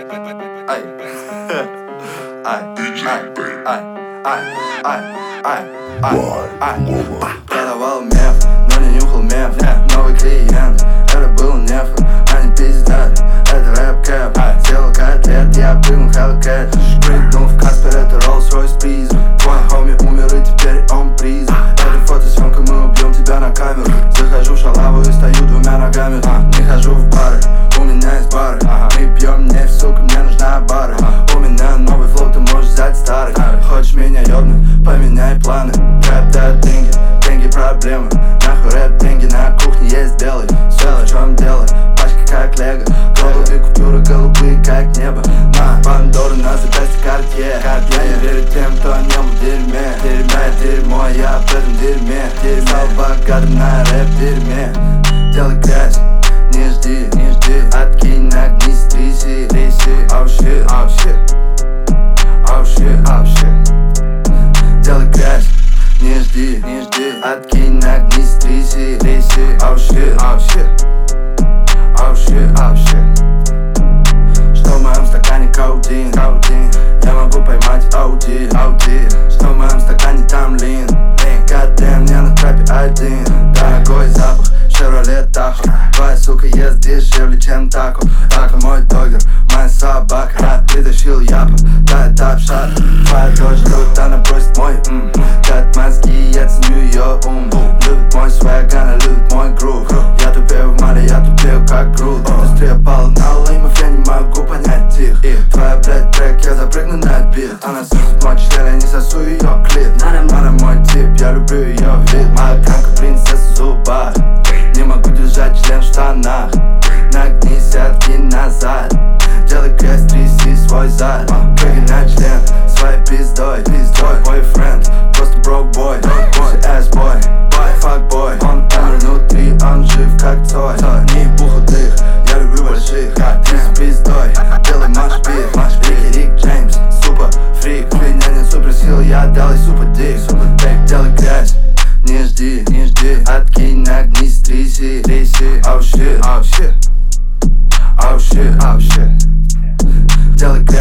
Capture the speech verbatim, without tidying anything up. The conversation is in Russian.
Ай, ай, ай, ай, ай, ай, ай, ай. Продавал меф, но не нюхал меф. Новый клиент, это был неф. Они пиздят, это рэп-кэп. Сделал котлет, я прыгнул Hellcat. Прыгнул в Каспер, это Rolls-Royce приз. Твой хоми умер и теперь он приз. Это фотосъемка, мы убьем тебя на камеру. Захожу в шалаву и стою двумя ногами. Не хожу в бары, у меня есть бары. Мы пьем нефть, сука, мне нужна бары. У меня новый флоу, ты можешь взять старый. Хочешь меня ёбнуть, поменяй планы. Рэп дает деньги, деньги проблемы. Нахуй рэп, деньги на кухне есть белый. Все, в чем дело, пачка как лего. Голубые купюры, голубые как небо. На Пандоры, на запястье Картье. Я не верю тем, кто не был в дерьме. Дерьме, дерьмо, я в этом дерьме. Стал богатым на рэп-дерьме. Делай грязь, не жди, не жди. Откинь, нагнись, тряси, тряси. Oh shit, oh shit, oh shit, oh shit. Делай грязь, не жди, не жди. Откинь, нагнись, тряси, тряси. Oh shit, oh shit, oh shit, oh shit. Что в моем стакане каудин, каудин. Я могу поймать Ауди, Ауди. Что в моем стакане там лин, лин. Goddamn, мне на трапе один. Дорогой запах, Chevrolet Tahoe. Твоя сука ест дешевле, чем тако. Тако мой догер, моя собака. Притащил япа, да это обшат. Твоя дочь любит, она бросит мой м. Дает мозги, я ценю ее ум. Любит мой свэг, она любит мой грув. Я тупею в мале, я тупею как груд. Индустрия пала на леймов, я не могу понять их. Твоя, блядь, трек, я запрыгну на бит. Она сосет мой член, я не сосу ее клип. Она мой тип, я люблю ее вид. Моя камка, принцесса в зубах. Не могу держать член в штанах. Нагнись, откинь назад. Делай крест, тряси свой зад. Прыгай на член своей пиздой. Твой бойфренд, просто broke boy. Pussy ass boy, fuck boy. Он умер внутри, он жив как Цой. Не ебу худых, я люблю больших. Ты с пиздой, делай маш-бит. Рики, Рик, Джеймс, супер фрик. У меня нет суперсил, я дал ей супер дик. Делай грязь, не жди, не жди. Откинь, нагнись, тряси, тряси. Oh shit, oh shit, oh shit, oh shit. Делай грязь.